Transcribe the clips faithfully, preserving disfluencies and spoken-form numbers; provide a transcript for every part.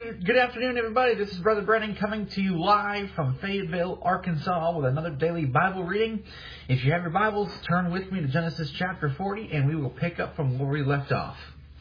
afternoon, good afternoon, everybody. This is Brother Brennan coming to you live from Fayetteville, Arkansas, with another daily Bible reading. If you have your Bibles, turn with me to Genesis chapter forty, and we will pick up from where we left off.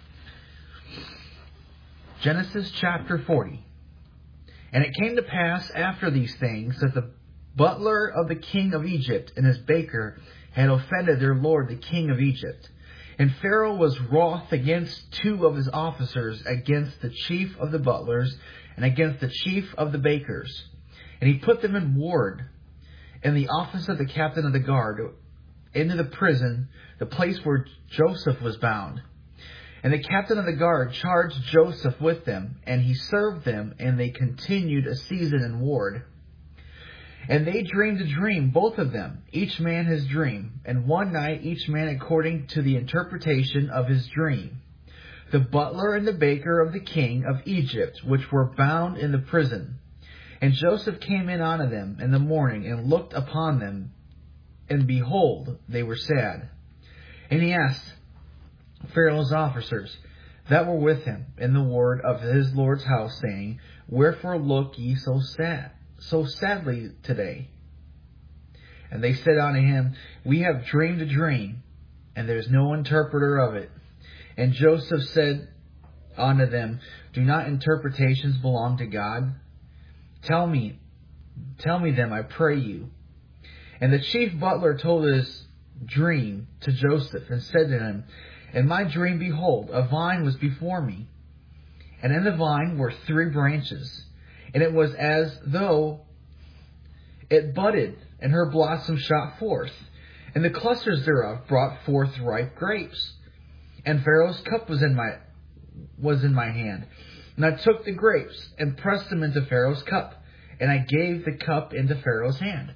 Genesis chapter forty. And it came to pass after these things that the butler of the king of Egypt and his baker had offended their lord, the king of Egypt. And Pharaoh was wroth against two of his officers, against the chief of the butlers, and against the chief of the bakers. And he put them in ward, in the office of the captain of the guard, into the prison, the place where Joseph was bound. And the captain of the guard charged Joseph with them, and he served them, and they continued a season in ward. And they dreamed a dream, both of them, each man his dream, and one night each man according to the interpretation of his dream. The butler and the baker of the king of Egypt, which were bound in the prison. And Joseph came in unto them in the morning, and looked upon them, and behold, they were sad. And he asked Pharaoh's officers that were with him in the ward of his lord's house, saying, Wherefore look ye so sad? so sadly today? And they said unto him, We have dreamed a dream, and there is no interpreter of it. And Joseph said unto them, Do not interpretations belong to God? Tell me, tell me them, I pray you. And the chief butler told his dream to Joseph, and said to him, In my dream, behold, a vine was before me, and in the vine were three branches. And it was as though it budded, and her blossoms shot forth, and the clusters thereof brought forth ripe grapes. And Pharaoh's cup was in my was in my hand, and I took the grapes and pressed them into Pharaoh's cup, and I gave the cup into Pharaoh's hand.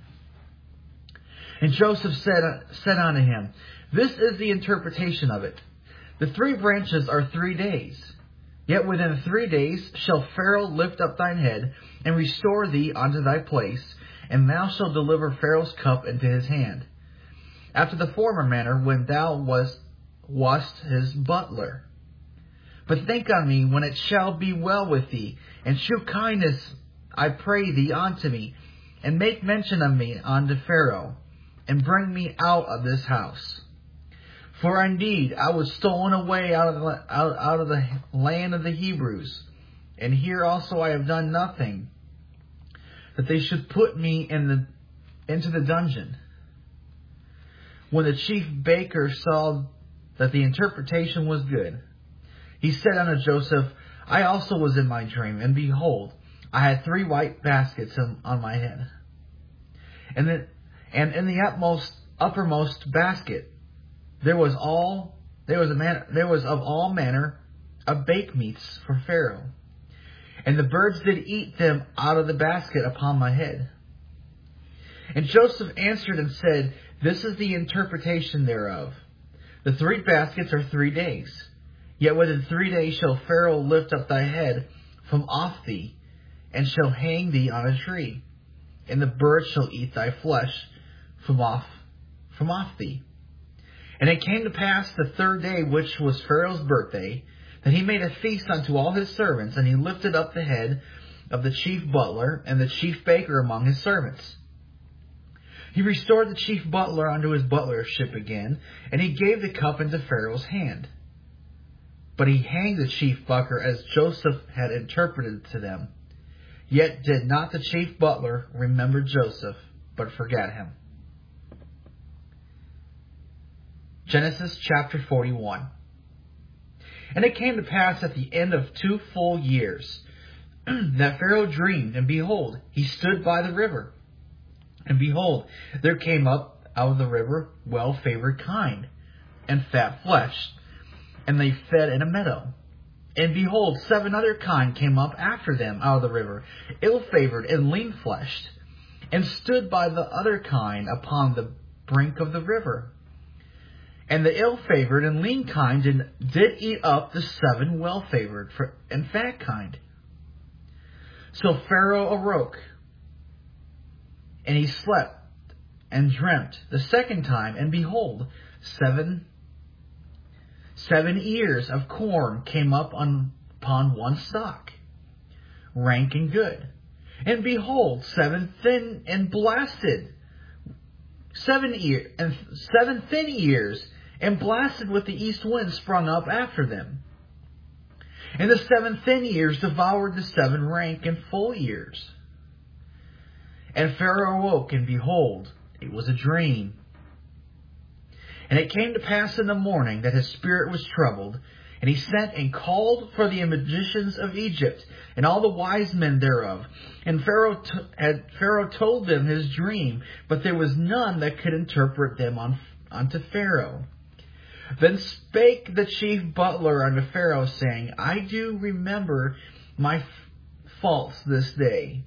And Joseph said said unto him, This is the interpretation of it. The three branches are three days. Yet within three days shall Pharaoh lift up thine head, and restore thee unto thy place, and thou shalt deliver Pharaoh's cup into his hand, after the former manner when thou wast, wast his butler. But think on me when it shall be well with thee, and shew kindness, I pray thee, unto me, and make mention of me unto Pharaoh, and bring me out of this house. For indeed I was stolen away out of the, out, out of the land of the Hebrews, and here also I have done nothing, that they should put me in the into the dungeon. When the chief baker saw that the interpretation was good, he said unto Joseph, I also was in my dream, and behold, I had three white baskets on, on my head, and the, and in the utmost uppermost basket There was all there was a man there was of all manner of bake meats for Pharaoh, and the birds did eat them out of the basket upon my head. And Joseph answered and said, This is the interpretation thereof. The three baskets are three days. Yet within three days shall Pharaoh lift up thy head from off thee, and shall hang thee on a tree, and the birds shall eat thy flesh from off from off thee. And it came to pass the third day, which was Pharaoh's birthday, that he made a feast unto all his servants, and he lifted up the head of the chief butler and the chief baker among his servants. He restored the chief butler unto his butlership again, and he gave the cup into Pharaoh's hand. But he hanged the chief butler as Joseph had interpreted to them. Yet did not the chief butler remember Joseph, but forgat him. Genesis chapter forty-one. And it came to pass at the end of two full years that Pharaoh dreamed, and behold, he stood by the river. And behold, there came up out of the river well-favored kine, and fat-fleshed, and they fed in a meadow. And behold, seven other kine came up after them out of the river, ill-favored and lean-fleshed, and stood by the other kine upon the brink of the river. And the ill-favored and lean kind did, did eat up the seven well-favored and fat kind. So Pharaoh awoke, and he slept and dreamt the second time, and behold, seven seven ears of corn came up on, upon one stalk. rank and good. And behold, seven thin and blasted, seven ear and seven thin ears, and blasted with the east wind sprung up after them. And the seven thin ears devoured the seven rank and full ears. And Pharaoh awoke, and behold, it was a dream. And it came to pass in the morning that his spirit was troubled, and he sent and called for the magicians of Egypt, and all the wise men thereof. And Pharaoh, t- had, Pharaoh told them his dream, but there was none that could interpret them on, unto Pharaoh. Then spake the chief butler unto Pharaoh, saying, I do remember my f- faults this day.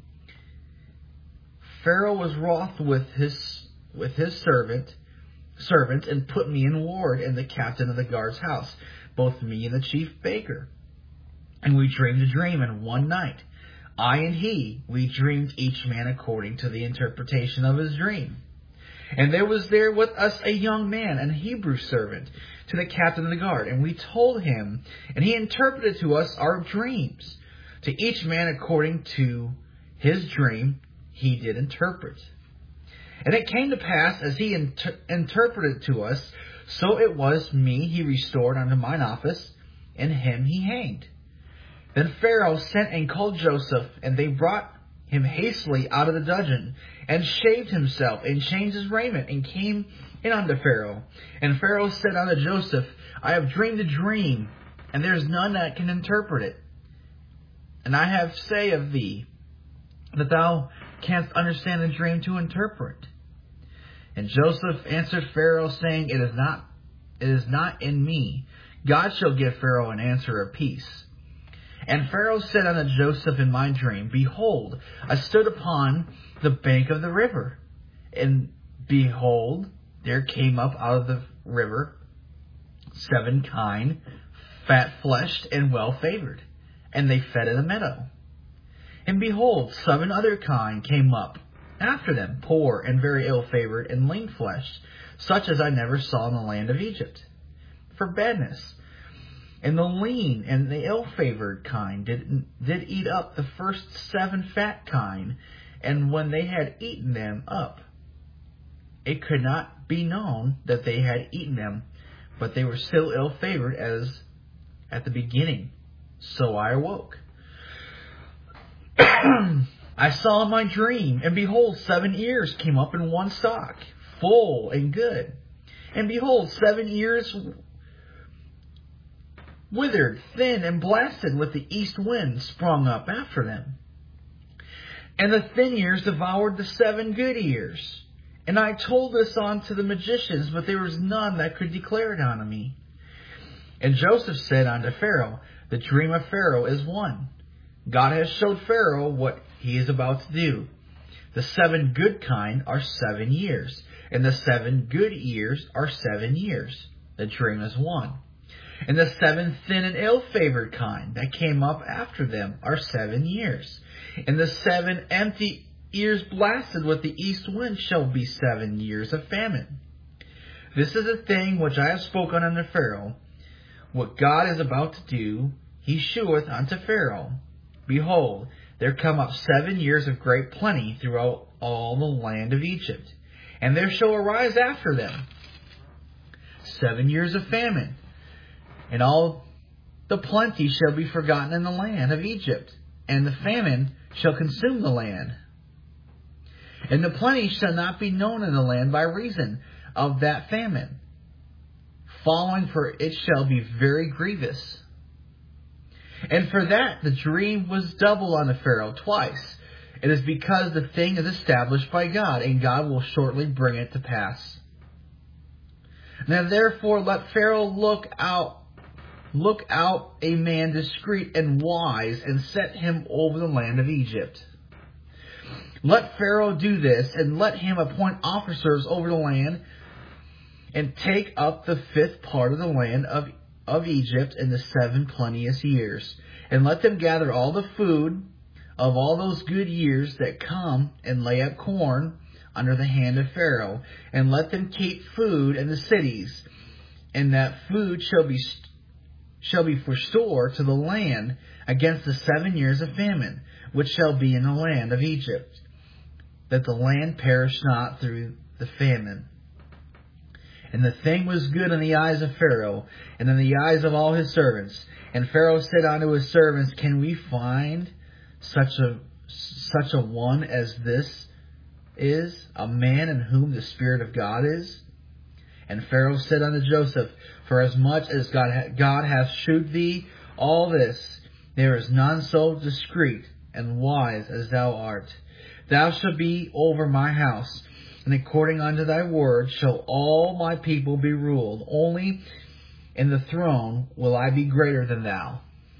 Pharaoh was wroth with his with his servant, servant, and put me in ward in the captain of the guard's house, both me and the chief baker. And we dreamed a dream in one night. I and he, we dreamed each man according to the interpretation of his dream. And there was there with us a young man, an Hebrew servant, to the captain of the guard. And we told him, and he interpreted to us our dreams. To each man according to his dream, he did interpret. And it came to pass, as he inter- interpreted to us, so it was me he restored unto mine office, and him he hanged. Then Pharaoh sent and called Joseph, and they brought him hastily out of the dungeon, and shaved himself, and changed his raiment, and came in unto Pharaoh. And Pharaoh said unto Joseph, I have dreamed a dream, and there is none that can interpret it. And I have say of thee, that thou canst understand the dream to interpret. And Joseph answered Pharaoh, saying, It is not, it is not in me. God shall give Pharaoh an answer of peace. And Pharaoh said unto Joseph in my dream, Behold, I stood upon the bank of the river, and behold, there came up out of the river seven kine, fat-fleshed and well-favored, and they fed in the meadow. And behold, seven other kine came up after them, poor and very ill-favored and lean-fleshed, such as I never saw in the land of Egypt, for badness. And the lean and the ill-favored kine did, did eat up the first seven fat kine, and when they had eaten them up, it could not be known that they had eaten them, but they were still ill-favored as at the beginning. So I awoke. I saw in my dream, and behold, seven ears came up in one stalk, full and good. And behold, seven ears withered, thin, and blasted with the east wind sprung up after them. And the thin ears devoured the seven good ears. And I told this unto the magicians, but there was none that could declare it unto me. And Joseph said unto Pharaoh, The dream of Pharaoh is one. God has showed Pharaoh what he is about to do. The seven good kine are seven years, and the seven good ears are seven years. The dream is one. And the seven thin and ill-favored kine that came up after them are seven years. And the seven empty ears blasted with the east wind shall be seven years of famine. This is a thing which I have spoken unto Pharaoh. What God is about to do, he sheweth unto Pharaoh. Behold, there come up seven years of great plenty throughout all the land of Egypt. And there shall arise after them seven years of famine. And all the plenty shall be forgotten in the land of Egypt, and the famine shall consume the land. And the plenty shall not be known in the land by reason of that famine, following, for it shall be very grievous. And for that the dream was double unto Pharaoh twice. It is because the thing is established by God, and God will shortly bring it to pass. Now therefore let Pharaoh look out Look out a man discreet and wise, and set him over the land of Egypt. Let Pharaoh do this, and let him appoint officers over the land, and take up the fifth part of the land of, of Egypt in the seven plenteous years. And let them gather all the food of all those good years that come, and lay up corn under the hand of Pharaoh. And let them keep food in the cities, and that food shall be st- shall be for store to the land against the seven years of famine, which shall be in the land of Egypt, that the land perish not through the famine. And the thing was good in the eyes of Pharaoh, and in the eyes of all his servants. And Pharaoh said unto his servants, Can we find such a such a one as this is, a man in whom the Spirit of God is? And Pharaoh said unto Joseph, For as much as God, ha- God hath shewed thee all this, there is none so discreet and wise as thou art. Thou shalt be over my house, and according unto thy word shall all my people be ruled. Only in the throne will I be greater than thou.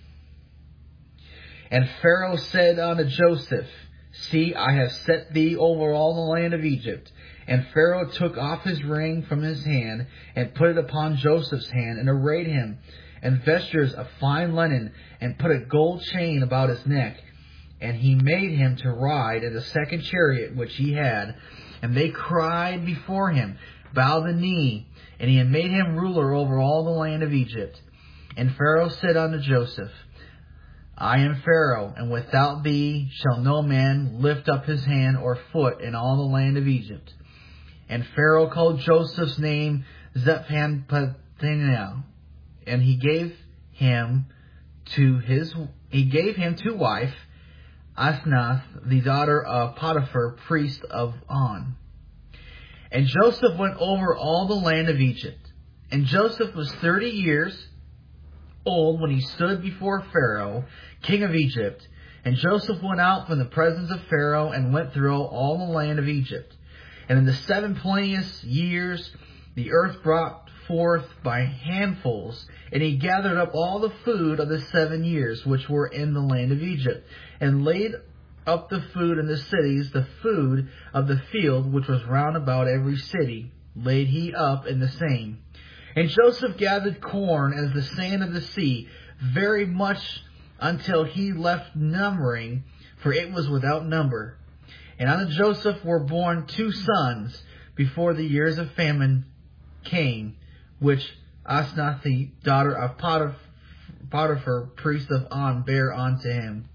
And Pharaoh said unto Joseph, See, I have set thee over all the land of Egypt. And Pharaoh took off his ring from his hand, and put it upon Joseph's hand, and arrayed him in vestures of fine linen, and put a gold chain about his neck. And he made him to ride in the second chariot which he had. And they cried before him, Bow the knee. And he had made him ruler over all the land of Egypt. And Pharaoh said unto Joseph, I am Pharaoh, and without thee shall no man lift up his hand or foot in all the land of Egypt. And Pharaoh called Joseph's name Zephan-Paneah, and he gave him to his he gave him to wife Asenath, the daughter of Potiphar, priest of On. And Joseph went over all the land of Egypt. And Joseph was thirty years old when he stood before Pharaoh, king of Egypt. And Joseph went out from the presence of Pharaoh, and went through all the land of Egypt. And in the seven plenteous years the earth brought forth by handfuls, and he gathered up all the food of the seven years which were in the land of Egypt, and laid up the food in the cities. The food of the field which was round about every city laid he up in the same. And Joseph gathered corn as the sand of the sea, very much until he left numbering, for it was without number. And unto Joseph were born two sons before the years of famine came, which Asenath, the daughter of Potiphar, Potiphar priest of On, bare unto him.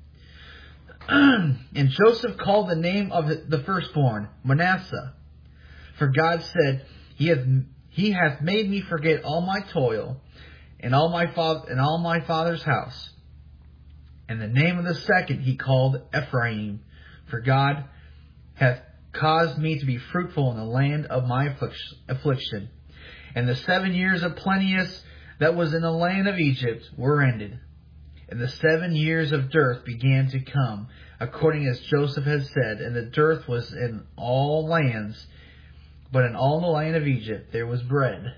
And Joseph called the name of the firstborn Manasseh, for God said, He hath He hath made me forget all my toil, and all my father and all my father's house. And the name of the second he called Ephraim, for God hath caused me to be fruitful in the land of my affliction. And the seven years of plenteous that was in the land of Egypt were ended. And the seven years of dearth began to come, according as Joseph had said, and the dearth was in all lands, but in all the land of Egypt there was bread.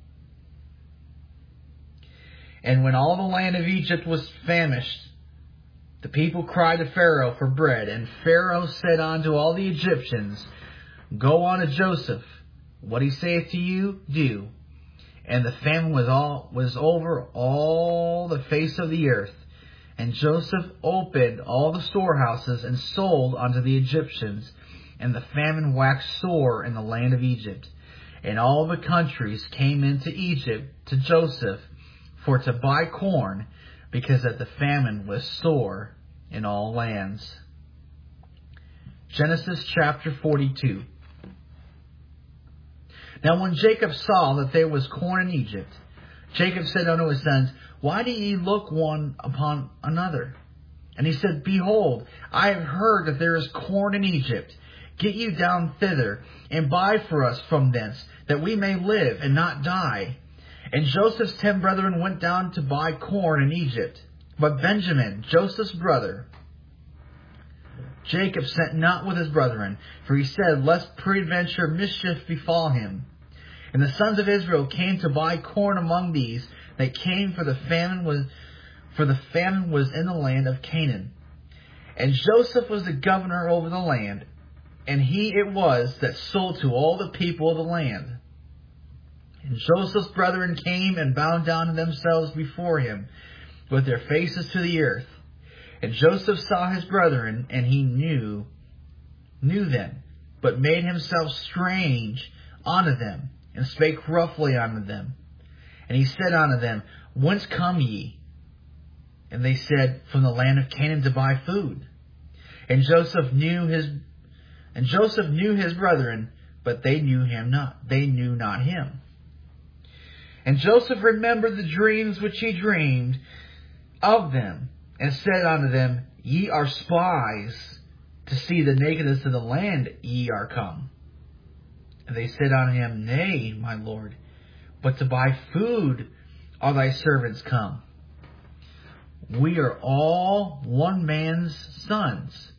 And when all the land of Egypt was famished, the people cried to Pharaoh for bread. And Pharaoh said unto all the Egyptians, Go unto Joseph, what he saith to you, do. And the famine was all was over all the face of the earth. And Joseph opened all the storehouses, and sold unto the Egyptians. And the famine waxed sore in the land of Egypt. And all the countries came into Egypt to Joseph for to buy corn, because that the famine was sore in all lands. Genesis chapter forty-two. Now when Jacob saw that there was corn in Egypt, Jacob said unto his sons, Why do ye look one upon another? And he said, Behold, I have heard that there is corn in Egypt. Get you down thither, and buy for us from thence, that we may live and not die. And Joseph's ten brethren went down to buy corn in Egypt. But Benjamin, Joseph's brother, Jacob sent not with his brethren, for he said, Lest peradventure mischief befall him. And the sons of Israel came to buy corn among these that came, for the famine was for the famine was in the land of Canaan. And Joseph was the governor over the land, and he it was that sold to all the people of the land. And Joseph's brethren came and bowed down to themselves before him, with their faces to the earth. And Joseph saw his brethren, and he knew knew them, but made himself strange unto them, and spake roughly unto them. And he said unto them, Whence come ye? And they said, From the land of Canaan to buy food. And Joseph knew his and Joseph knew his brethren, but they knew him not. They knew not him. And Joseph remembered the dreams which he dreamed of them, and said unto them, Ye are spies, to see the nakedness of the land ye are come. And they said unto him, Nay, my lord, but to buy food are thy servants come. We are all one man's sons.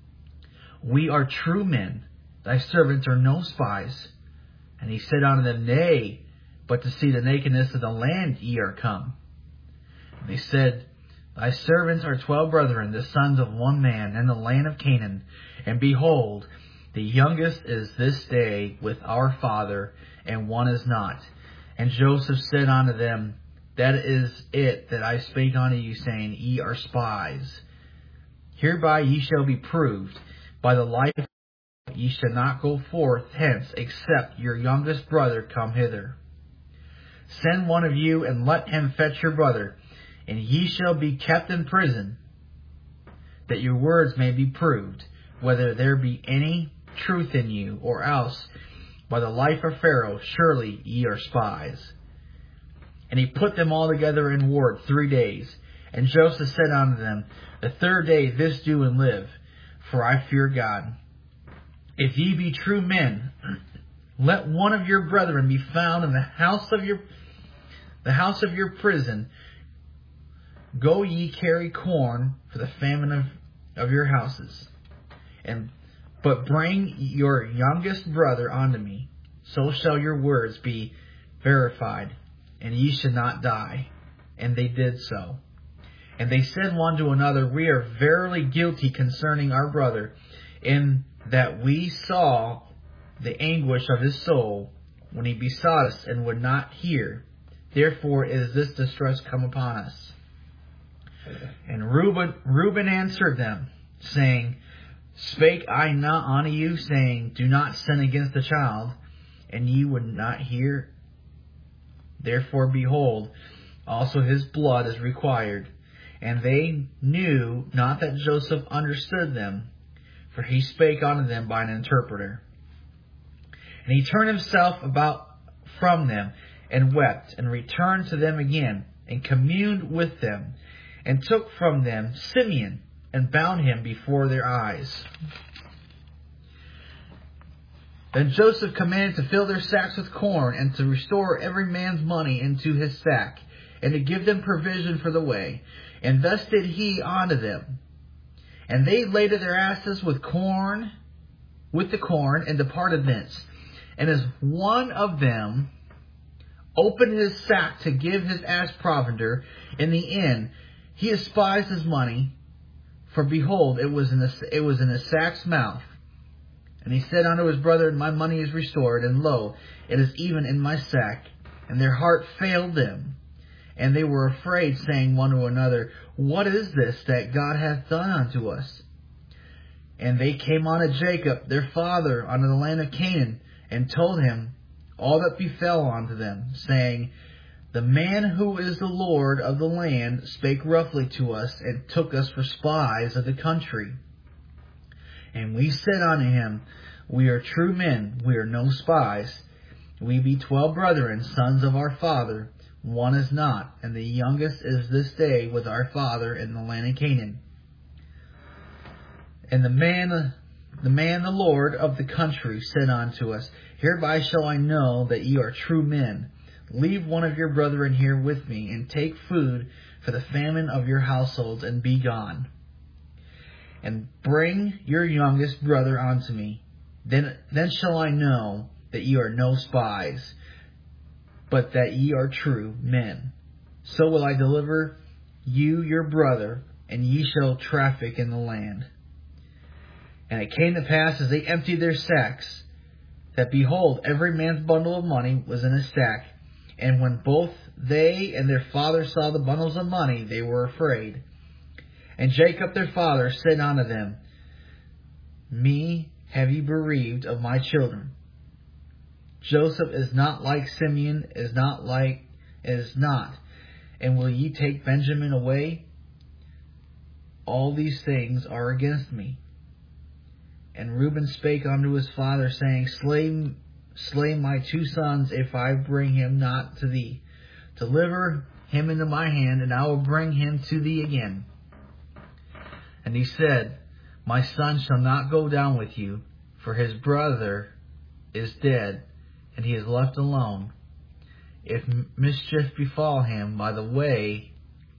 We are true men. Thy servants are no spies. And he said unto them, Nay, but to see the nakedness of the land ye are come. And they said, Thy servants are twelve brethren, the sons of one man, in the land of Canaan. And behold, the youngest is this day with our father, and one is not. And Joseph said unto them, That is it that I spake unto you, saying, Ye are spies. Hereby ye shall be proved. By the life ye shall not go forth hence, except your youngest brother come hither. Send one of you, and let him fetch your brother, and ye shall be kept in prison, that your words may be proved, whether there be any truth in you, or else, by the life of Pharaoh, surely ye are spies. And he put them all together in ward three days. And Joseph said unto them, The third day this do and live, for I fear God. If ye be true men, let one of your brethren be found in the house of your the house of your prison. Go ye carry corn for the famine of, of your houses, and but bring your youngest brother unto me. So shall your words be verified, and ye should not die. And they did so. And they said one to another, We are verily guilty concerning our brother, in that we saw the anguish of his soul when he besought us and would not hear. Therefore is this distress come upon us. And Reuben, Reuben answered them, saying, Spake I not unto you, saying, Do not sin against the child, and ye would not hear? Therefore, behold, also his blood is required. And they knew not that Joseph understood them, for he spake unto them by an interpreter. And he turned himself about from them, and wept, and returned to them again, and communed with them, and took from them Simeon, and bound him before their eyes. Then Joseph commanded to fill their sacks with corn, and to restore every man's money into his sack, and to give them provision for the way. And thus did he unto them. And they laded their asses with corn, with the corn, and departed thence. And as one of them opened his sack to give his ass provender in the inn, he espied his money, for behold, it was in the, it was in his sack's mouth. And he said unto his brother, My money is restored, and lo, it is even in my sack. And their heart failed them, and they were afraid, saying one to another, What is this that God hath done unto us? And they came unto Jacob, their father, unto the land of Canaan, and told him all that befell unto them, saying, The man who is the Lord of the land spake roughly to us, and took us for spies of the country. And we said unto him, We are true men, we are no spies. We be twelve brethren, sons of our father. One is not, and the youngest is this day with our father in the land of Canaan. And the man, the man, the Lord of the country, said unto us, Hereby shall I know that ye are true men. Leave one of your brethren here with me, and take food for the famine of your households, and be gone. And bring your youngest brother unto me. Then, then shall I know that ye are no spies, but that ye are true men. So will I deliver you your brother, and ye shall traffic in the land. And it came to pass, as they emptied their sacks, that behold, every man's bundle of money was in his sack. And when both they and their father saw the bundles of money, they were afraid. And Jacob their father said unto them, Me have ye bereaved of my children. Joseph is not like Simeon, is not like, is not. And will ye take Benjamin away? all these things are against me. And Reuben spake unto his father, saying, Slay, slay my two sons, if I bring him not to thee. Deliver him into my hand, and I will bring him to thee again. And he said, My son shall not go down with you, for his brother is dead, and he is left alone. If mischief befall him by the way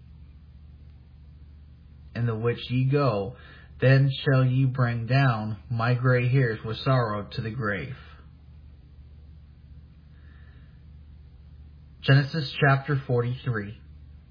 in the which ye go, then shall ye bring down my gray hairs with sorrow to the grave. Genesis chapter forty-three.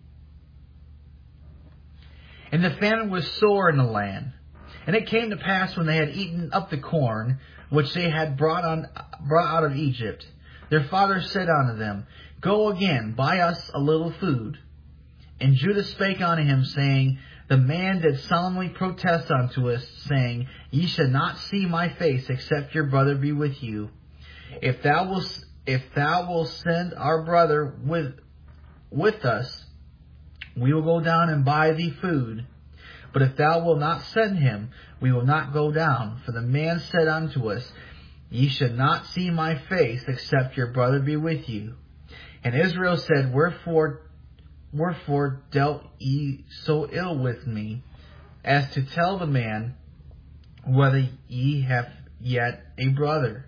And the famine was sore in the land. And it came to pass, when they had eaten up the corn which they had brought on brought out of Egypt, their father said unto them, Go again, buy us a little food. And Judah spake unto him, saying, The man did solemnly protest unto us, saying, Ye shall not see my face, except your brother be with you. If thou wilt, if thou wilt send our brother with with us, we will go down and buy thee food. But if thou wilt not send him, we will not go down. For the man said unto us, Ye shall not see my face, except your brother be with you. And Israel said, Wherefore Wherefore dealt ye so ill with me, as to tell the man whether ye have yet a brother?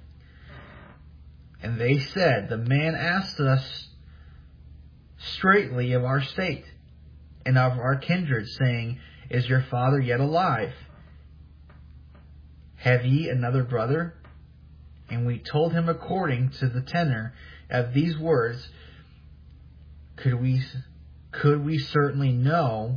And they said, The man asked us straightly of our state, and of our kindred, saying, Is your father yet alive? Have ye another brother? And we told him according to the tenor of these words. Could we, could we certainly know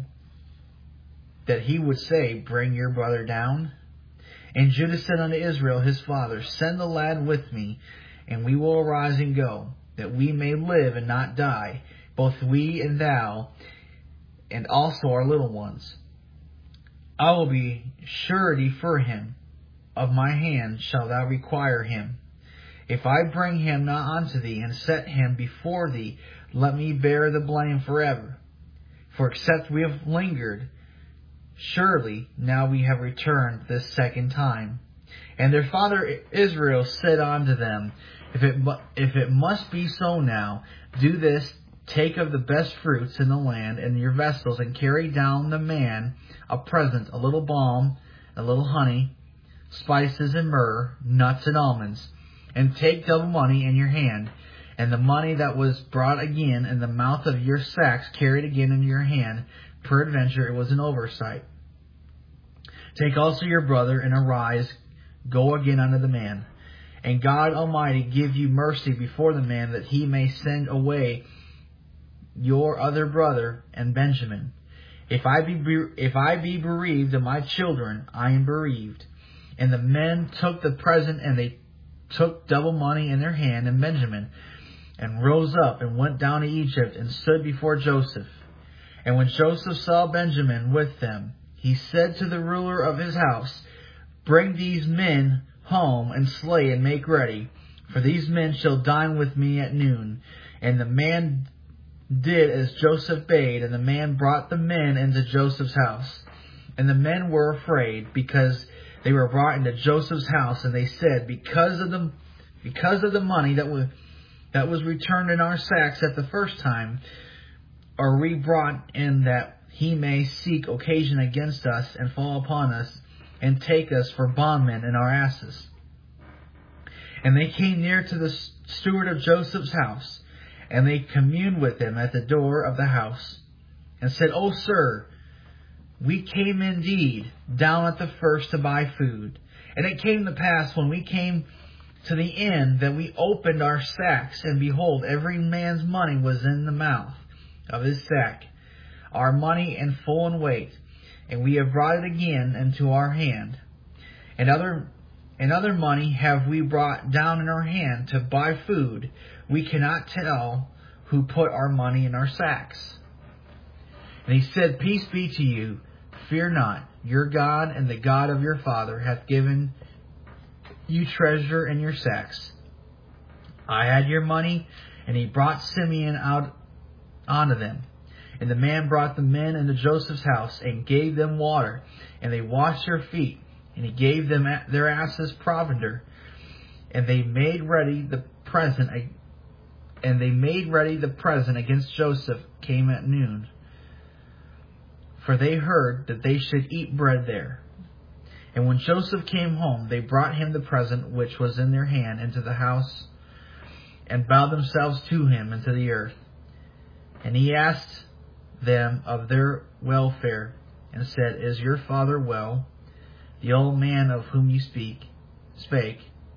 that he would say, Bring your brother down? And Judah said unto Israel his father, Send the lad with me, and we will arise and go, that we may live and not die, both we and thou, and also our little ones. I will be surety for him. Of my hand shalt thou require him. If I bring him not unto thee, and set him before thee, let me bear the blame forever. For except we have lingered, surely now we have returned this second time. And their father Israel said unto them, If it, if it must be so now, do this, take of the best fruits in the land and your vessels, and carry down the man a present, a little balm, a little honey, spices and myrrh, nuts and almonds, and take double money in your hand, and the money that was brought again in the mouth of your sacks carried again in your hand. Peradventure it was an oversight. Take also your brother, and arise, go again unto the man. And God Almighty give you mercy before the man, that he may send away your other brother and Benjamin. If I be if I be bereaved of my children, I am bereaved. And the men took the present, and they took double money in their hand, and Benjamin, and rose up, and went down to Egypt, and stood before Joseph. And when Joseph saw Benjamin with them, he said to the ruler of his house, Bring these men home, and slay, and make ready, for these men shall dine with me at noon. And the man did as Joseph bade, and the man brought the men into Joseph's house. And the men were afraid, because they were brought into Joseph's house, and they said, Because of the because of the money that was that was returned in our sacks at the first time, are we brought in, that he may seek occasion against us, and fall upon us, and take us for bondmen and our asses. And they came near to the steward of Joseph's house, and they communed with him at the door of the house, and said, O sir, we came indeed down at the first to buy food. And it came to pass, when we came to the end, that we opened our sacks, and behold, every man's money was in the mouth of his sack, our money in full and weight, and we have brought it again into our hand. And other and other money have we brought down in our hand to buy food. We cannot tell who put our money in our sacks. And he said, Peace be to you. Fear not. Your God and the God of your father hath given you treasure in your sacks. I had your money. And he brought Simeon out unto them. And the man brought the men into Joseph's house, and gave them water, and they washed their feet. And he gave them their asses provender. And they made ready the present, and they made ready the present against Joseph came at noon. For they heard that they should eat bread there. And when Joseph came home, they brought him the present which was in their hand into the house, and bowed themselves to him into the earth. And he asked them of their welfare, and said, Is your father well, the old man of whom you speak spake?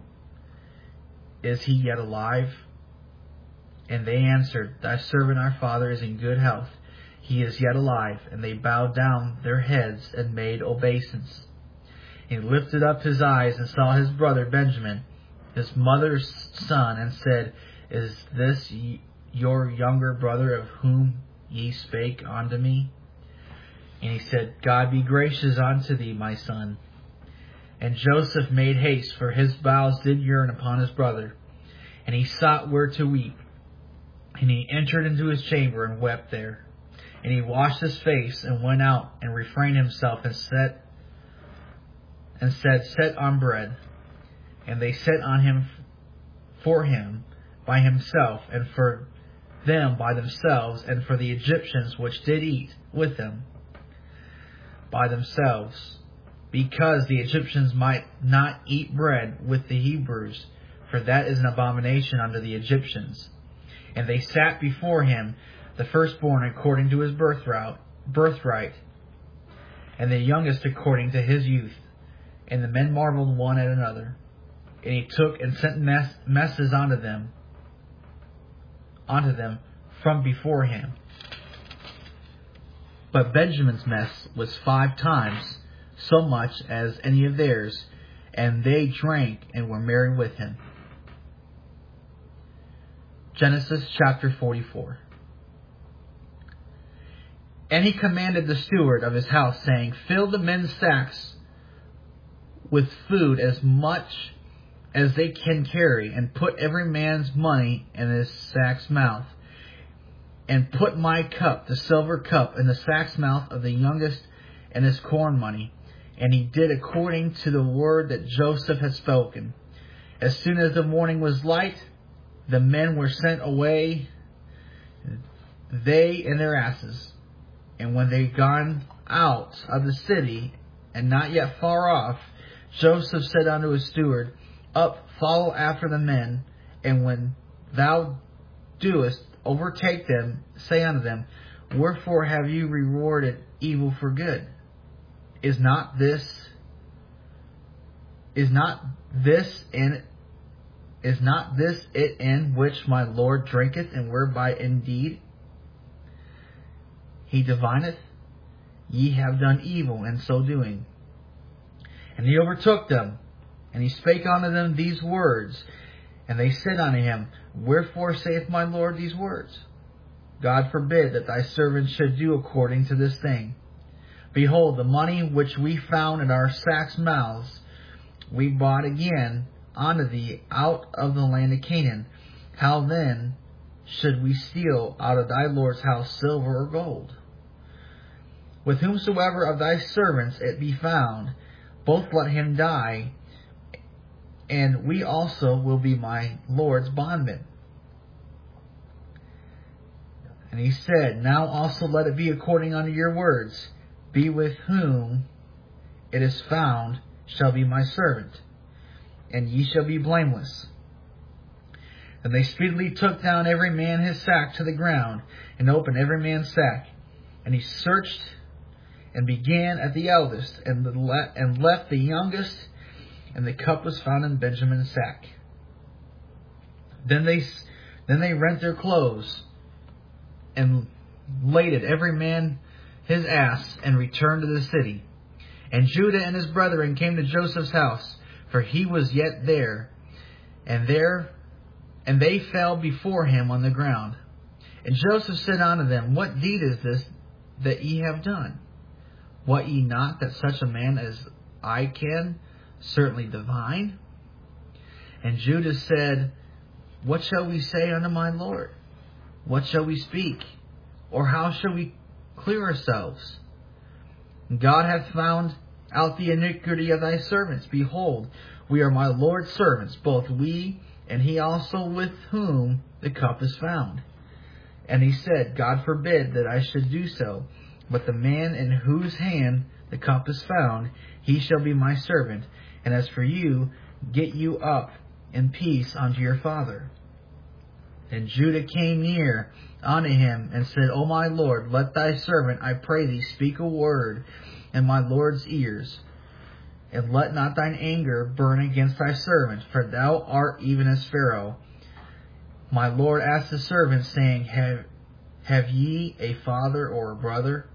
Is he yet alive? And they answered, Thy servant our father is in good health. He is yet alive. And they bowed down their heads and made obeisance. He lifted up his eyes and saw his brother Benjamin, his mother's son, and said, Is this your younger brother of whom ye spake unto me? And he said, God be gracious unto thee, my son. And Joseph made haste, for his bowels did yearn upon his brother. And he sought where to weep. And he entered into his chamber and wept there. And he washed his face and went out and refrained himself and set and said, Set on bread. And they set on him for him by himself, and for them by themselves, and for the Egyptians which did eat with them by themselves, because the Egyptians might not eat bread with the Hebrews, for that is an abomination unto the Egyptians. And they sat before him, the firstborn according to his birthright, birthright, and the youngest according to his youth. And the men marveled one at another. And he took and sent mess, messes unto them, unto them from before him. But Benjamin's mess was five times so much as any of theirs, and they drank and were merry with him. Genesis chapter forty-four. And he commanded the steward of his house, saying, Fill the men's sacks with food as much as they can carry, and put every man's money in his sack's mouth. And put my cup, the silver cup, in the sack's mouth of the youngest, and his corn money. And he did according to the word that Joseph had spoken. As soon as the morning was light, the men were sent away, they and their asses. And when they gone out of the city, and not yet far off, Joseph said unto his steward, Up, follow after the men, and when thou doest overtake them, say unto them, Wherefore have you rewarded evil for good? Is not this is not this in is not this it in which my Lord drinketh, and whereby indeed he divineth? Ye have done evil in so doing. And he overtook them, and he spake unto them these words. And they said unto him, Wherefore saith my Lord these words? God forbid that thy servant should do according to this thing. Behold, the money which we found in our sacks' mouths, we bought again unto thee out of the land of Canaan. How then should we steal out of thy Lord's house silver or gold? With whomsoever of thy servants it be found, both let him die, and we also will be my Lord's bondmen. And he said, Now also let it be according unto your words. Be with whom it is found shall be my servant, and ye shall be blameless. And they speedily took down every man his sack to the ground, and opened every man's sack. And he searched, and began at the eldest, and, the le- and left the youngest, and the cup was found in Benjamin's sack. Then they then they rent their clothes, and laded every man his ass, and returned to the city. And Judah and his brethren came to Joseph's house, for he was yet there, and there and they fell before him on the ground. And Joseph said unto them, What deed is this that ye have done? Wot ye not that such a man as I can certainly divine? And Judah said, What shall we say unto my Lord? What shall we speak? or how shall we clear ourselves? God hath found out the iniquity of thy servants. Behold, we are my Lord's servants, both we and he also with whom the cup is found. And he said, God forbid that I should do so, but the man in whose hand the cup is found, he shall be my servant. And as for you, get you up in peace unto your father. And Judah came near unto him, and said, O my Lord, let thy servant, I pray thee, speak a word in my Lord's ears. And let not thine anger burn against thy servant, for thou art even as Pharaoh. My Lord asked the servant, saying, Have, have ye a father or a brother?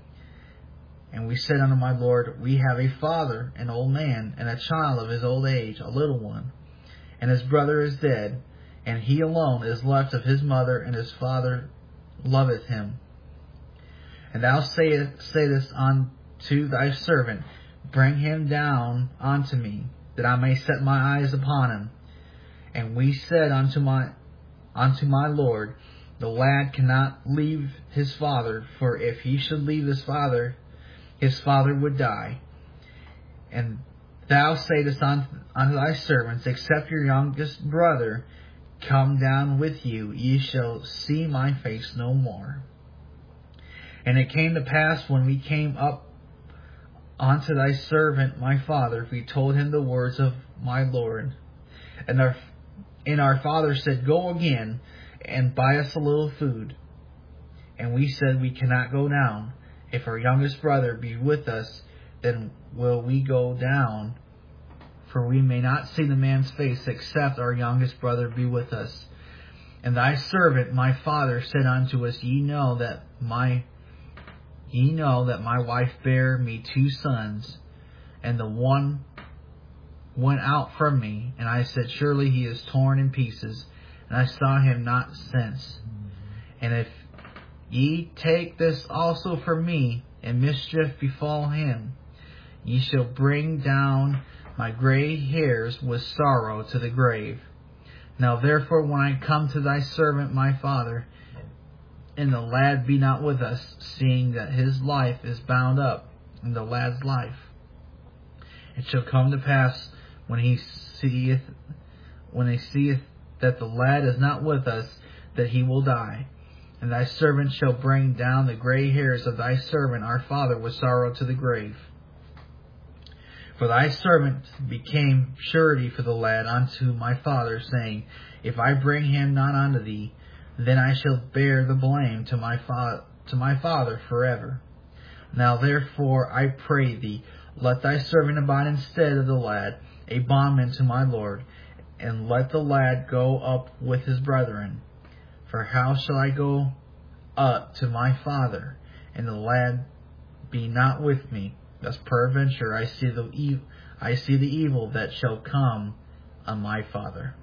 And we said unto my Lord, We have a father, an old man, and a child of his old age, a little one. And his brother is dead, and he alone is left of his mother, and his father loveth him. And thou sayest, sayest unto thy servant, Bring him down unto me, that I may set my eyes upon him. And we said unto my unto my Lord, The lad cannot leave his father, for if he should leave his father, his father would die. And thou saidest unto thy servants, Except your youngest brother come down with you, ye shall see my face no more. And it came to pass, when we came up unto thy servant my father, we told him the words of my Lord. And our, and our father said, Go again, and buy us a little food. And we said, We cannot go down. If our youngest brother be with us, then will we go down, for we may not see the man's face, except our youngest brother be with us. And thy servant my father said unto us, Ye know that my Ye know that my wife bare me two sons, and the one went out from me, and I said, Surely he is torn in pieces, and I saw him not since. And if ye take this also from me, and mischief befall him, ye shall bring down my gray hairs with sorrow to the grave. Now therefore, when I come to thy servant my father, and the lad be not with us, seeing that his life is bound up in the lad's life, it shall come to pass, when he seeth when he seeth that the lad is not with us, that he will die. And thy servant shall bring down the gray hairs of thy servant our father with sorrow to the grave. For thy servant became surety for the lad unto my father, saying, If I bring him not unto thee, then I shall bear the blame to my fa- to my father forever. Now therefore I pray thee, let thy servant abide instead of the lad, a bondman to my Lord, and let the lad go up with his brethren. For how shall I go up to my father, and the lad be not with me? Thus peradventure I see the ev- I see the evil that shall come on my father.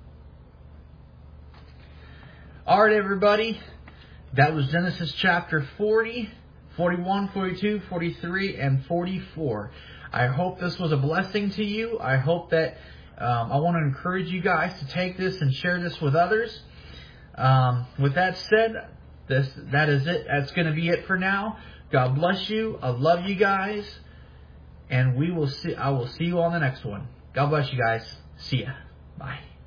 Alright, everybody, that was Genesis chapter forty, forty-one, forty-two, forty-three, and forty-four. I hope this was a blessing to you. I hope that um, I want to encourage you guys to take this and share this with others. Um, with that said, this that is it. That's going to be it for now. God bless you. I love you guys, and we will see. I will see you on the next one. God bless you guys. See ya. Bye.